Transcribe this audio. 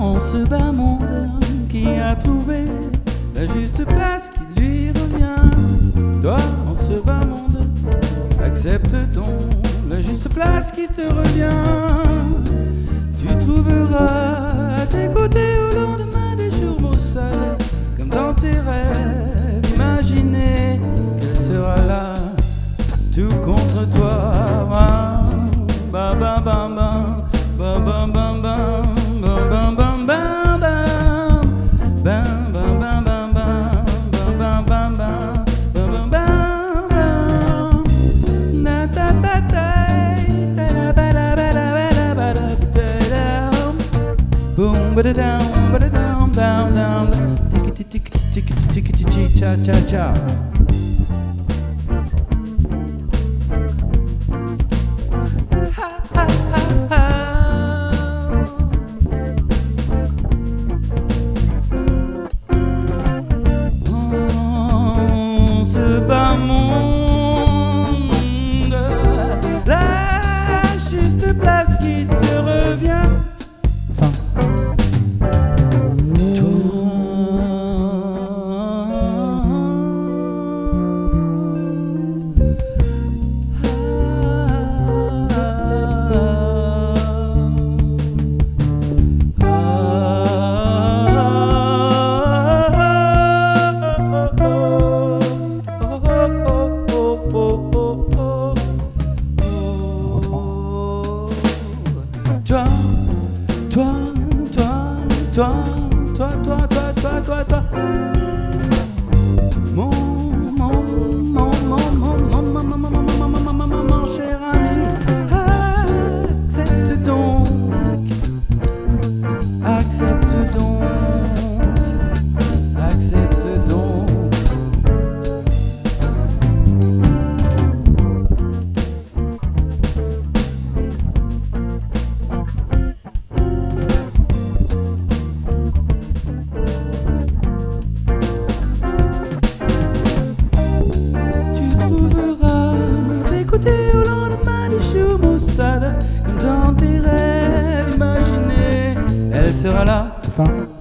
dans ce bas monde qui a trouvé la juste place qui lui revient. Toi, en ce bas monde, accepte donc la juste place qui te revient. Tu trouveras à tes côtés au lendemain des jours maussades, comme dans tes rêves imaginés, qu'elle sera là, tout contre toi. Ba ba ba ba ba ba ba ba ba ba ba ba ba-da-down, ba-da-down, down, down, ticky-ticky-ticky-ticky-ticky, cha-cha-cha. Ce bas monde, la juste place qui te revient. Toi, mon cher ami, accepte donc, accepte donc, accepte donc. Comme dans tes rêves imaginés, elle sera là, fin.